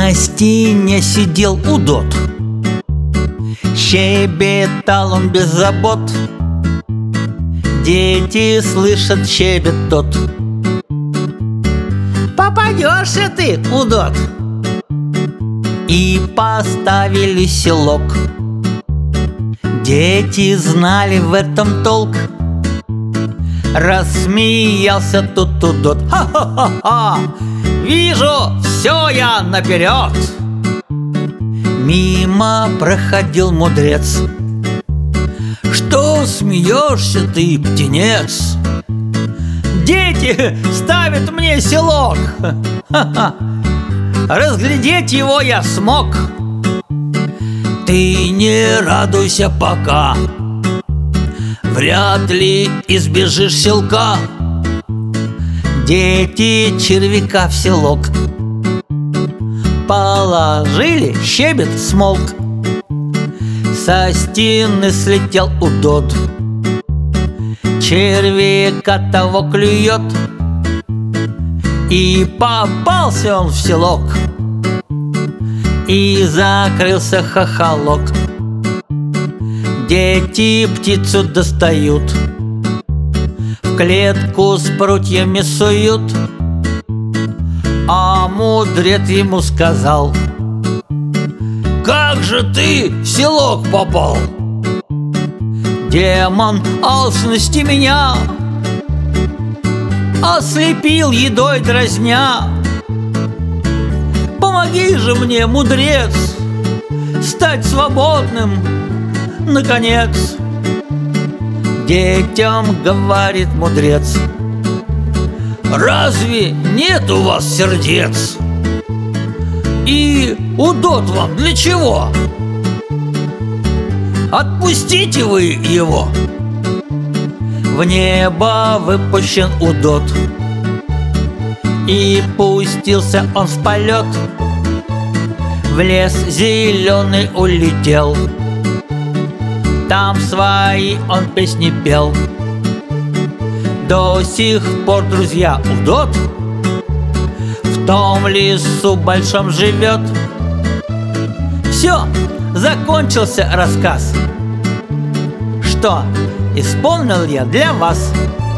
На стене сидел удод, щебетал он без забот. Дети слышат щебет тот. Попадешься ты, удод! И поставили селок. Дети знали в этом толк. Рассмеялся тут удод. Ха-ха-ха-ха! Вижу, все я наперед! Мимо проходил мудрец. Что смеешься ты, птенец? Дети ставят мне селок. Ха-ха! Разглядеть его я смог. Ты не радуйся пока, вряд ли избежишь селка. Дети червяка в селок положили, щебет смолк. Со стены слетел удод, червяка того клюет. И попался он в селок, и закрылся хохолок. Дети птицу достают, в клетку с прутьями суют. А мудрец ему сказал: как же ты в селок попал? Демон алчности меня ослепил едой дразня. Помоги же мне, мудрец, стать свободным наконец. Детям говорит мудрец: разве нет у вас сердец? И удод вам для чего? Отпустите вы его. В небо выпущен удод, и пустился он в полет. В лес зеленый улетел, там свои он песни пел. До сих пор, друзья, удод в том лесу большом живет. Все, закончился рассказ. Что исполнил я для вас.